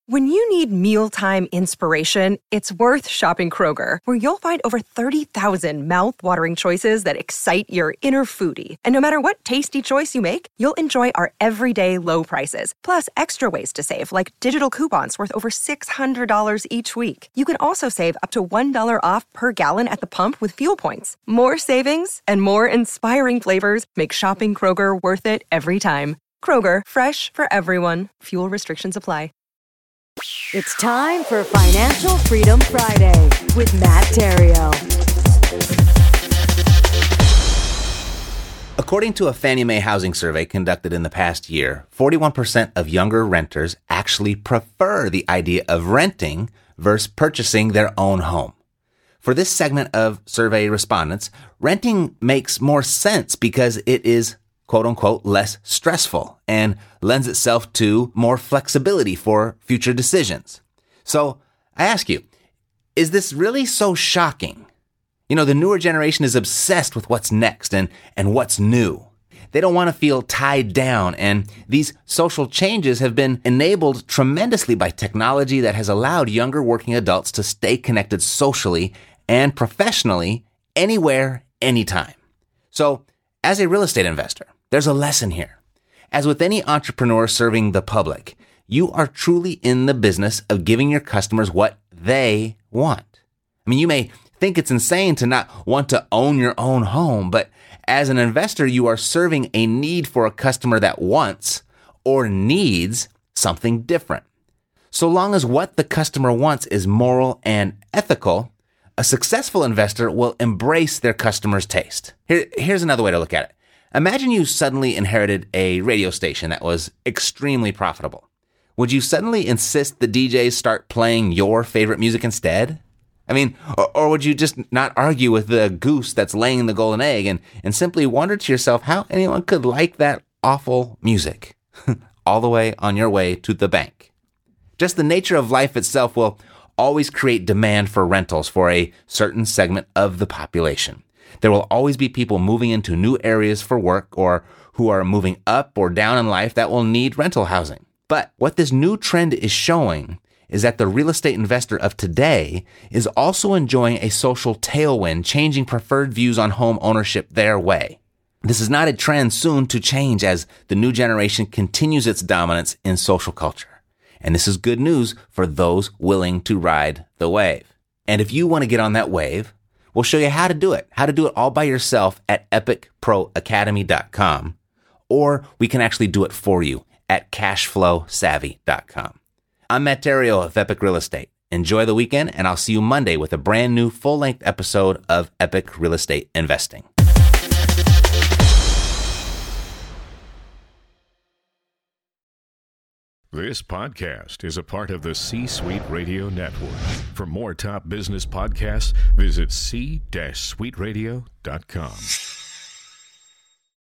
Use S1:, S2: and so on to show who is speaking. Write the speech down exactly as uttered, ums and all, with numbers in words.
S1: When you need mealtime inspiration, it's worth shopping Kroger, where you'll find over thirty thousand mouth-watering choices that excite your inner foodie. And no matter what tasty choice you make, you'll enjoy our everyday low prices, plus extra ways to save, like digital coupons worth over six hundred dollars each week. You can also save up to one dollar off per gallon at the pump with fuel points. More savings and more inspiring flavors make shopping Kroger worth it every time. Kroger, fresh for everyone. Fuel restrictions apply.
S2: It's time for Financial Freedom Friday with Matt Theriault.
S3: According to a Fannie Mae housing survey conducted in the past year, forty-one percent of younger renters actually prefer the idea of renting versus purchasing their own home. For this segment of survey respondents, renting makes more sense because it is quote-unquote less stressful and lends itself to more flexibility for future decisions. So I ask you, is this really so shocking? You know, the newer generation is obsessed with what's next and, and what's new. They don't want to feel tied down, and these social changes have been enabled tremendously by technology that has allowed younger working adults to stay connected socially and professionally anywhere, anytime. So as a real estate investor, there's a lesson here. As with any entrepreneur serving the public, you are truly in the business of giving your customers what they want. I mean, you may think it's insane to not want to own your own home, but as an investor, you are serving a need for a customer that wants or needs something different. So long as what the customer wants is moral and ethical, a successful investor will embrace their customer's taste. Here, here's another way to look at it. Imagine you suddenly inherited a radio station that was extremely profitable. Would you suddenly insist the D Js start playing your favorite music instead? I mean, or, or would you just not argue with the goose that's laying the golden egg and, and simply wonder to yourself how anyone could like that awful music all the way on your way to the bank? Just the nature of life itself will always create demand for rentals for a certain segment of the population. There will always be people moving into new areas for work or who are moving up or down in life that will need rental housing. But what this new trend is showing is that the real estate investor of today is also enjoying a social tailwind, changing preferred views on home ownership their way. This is not a trend soon to change as the new generation continues its dominance in social culture. And this is good news for those willing to ride the wave. And if you want to get on that wave, we'll show you how to do it, how to do it all by yourself at epic pro academy dot com, or we can actually do it for you at cash flow savvy dot com. I'm Matt Theriault of Epic Real Estate. Enjoy the weekend, and I'll see you Monday with a brand new full-length episode of Epic Real Estate Investing.
S4: This podcast is a part of the C-Suite Radio Network. For more top business podcasts, visit c suite radio dot com.